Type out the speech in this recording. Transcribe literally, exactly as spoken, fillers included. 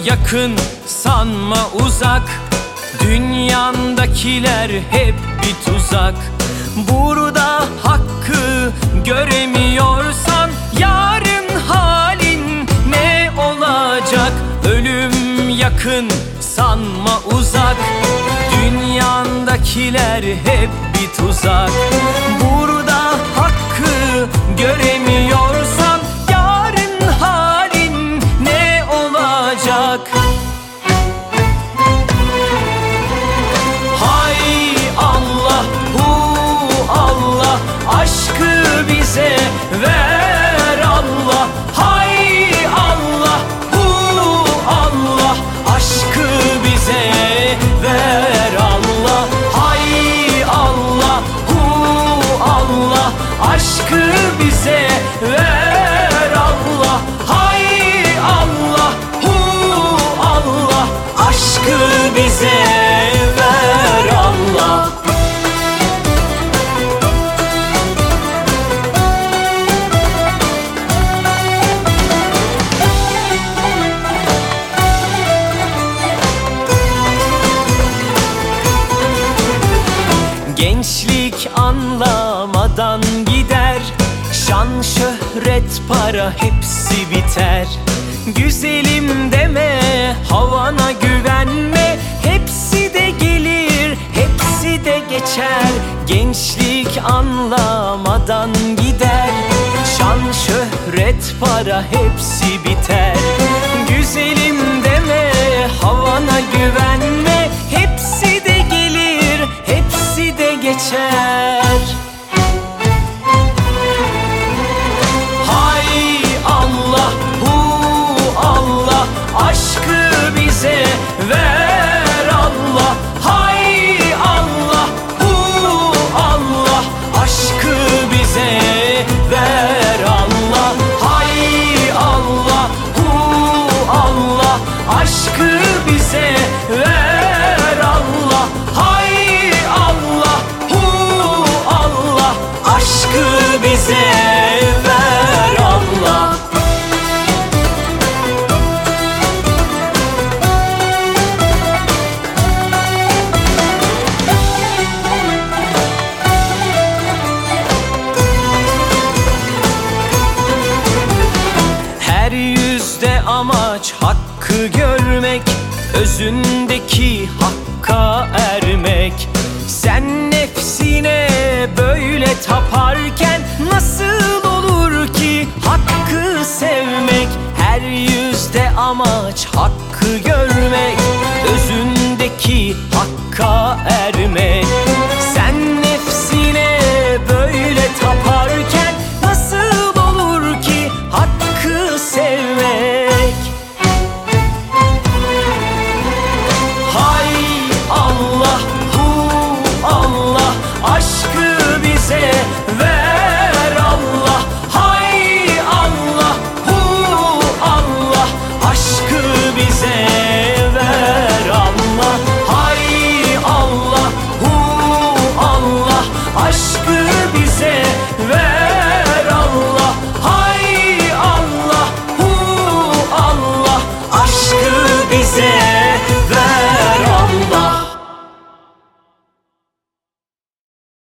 yakın sanma uzak, dünyandakiler hep bir tuzak. Burada hakkı göremiyorsan yarın halin ne olacak? Ölüm yakın sanma uzak, dünyandakiler hep bir tuzak. Burada hakkı göremiyorsan yarın halin ne olacak? Hay Allah, hu Allah, aşkı bize ver Allah. Hay Allah, hu Allah, aşkı bize ver Allah. Hay Allah, hu Allah, aşkı bize ver Allah. Hay Allah, hu Allah, aşkı bize ver Allah. Gençlik anlamadan gider, şan, şöhret, para hepsi biter. Güzelim deme, havana güvenme, hepsi de gelir, hepsi de geçer. Gençlik anlamadan gider, şan, şöhret, para hepsi biter. Güzelim deme, havana güvenme, hepsi de gelir, hepsi de geçer. Hay Allah, hu Allah, aşkı bize ver Allah. Hay Allah, hu Allah, aşkı bize ver Allah. Hay Allah, hu Allah, aşkı bize ver Allah. Hay Allah, hu Allah, aşkı bize ver Allah. Her yüzde amaç hakkı görmek, özündeki hakka ermek. Sen nefsine böyle taparken nasıl olur ki hakkı sevmek? Her yüzde amaç hakkı görmek,